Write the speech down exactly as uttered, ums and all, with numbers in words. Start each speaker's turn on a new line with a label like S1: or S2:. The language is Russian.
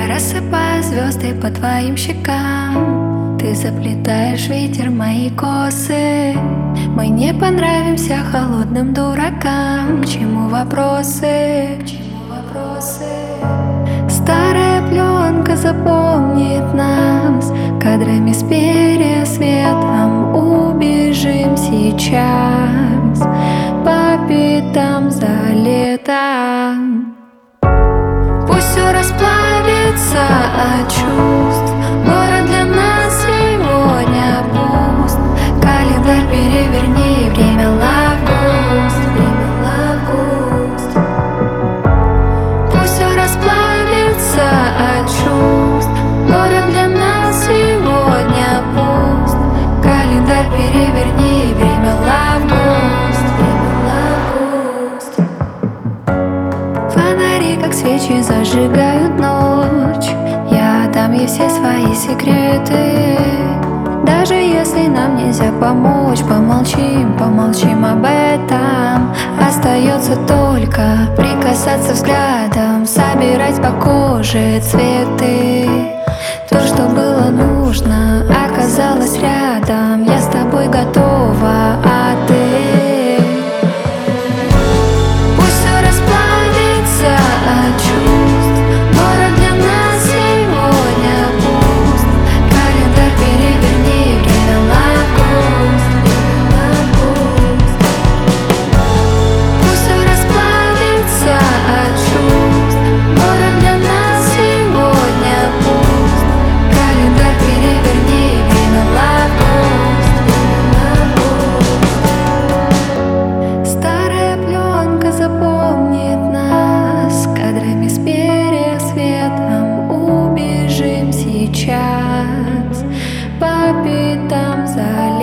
S1: рассыпаю звезды по твоим щекам. Ты заплетаешь, ветер, мои косы. Мы не понравимся холодным дуракам. К чему вопросы? К чему вопросы? Старая пленка запомнит нас кадрами с пересветом. Убежим сейчас по пятам за летом. Пусть все расплавится от чувств. Город для нас сегодня пуст. Календарь переверни, время лагуст, время лагуст. Пусть все расплавится от чувств. Город для нас сегодня пуст. Календарь переверни, время лагуст, время лагуст. Фонари, как свечи, зажигают ночь. Я дам ей все свои секреты. Даже если нам нельзя помочь, помолчим, помолчим об этом. Остается только прикасаться взглядом, собирать по коже цветы. То, что было нужно, оказалось рядом. Я с тобой готова, а ты? Пусть все расплавится от чувств. Город для нас сегодня пуст. Календарь переверни, время лагуст, время лагуст. Пусть все расплавится от чувств. Город для нас сегодня пуст. Календарь переверни, время лагуст, время лагуст. Старая пленка запомнит нас кадрами с пересветом. Убежим сейчас по пятам за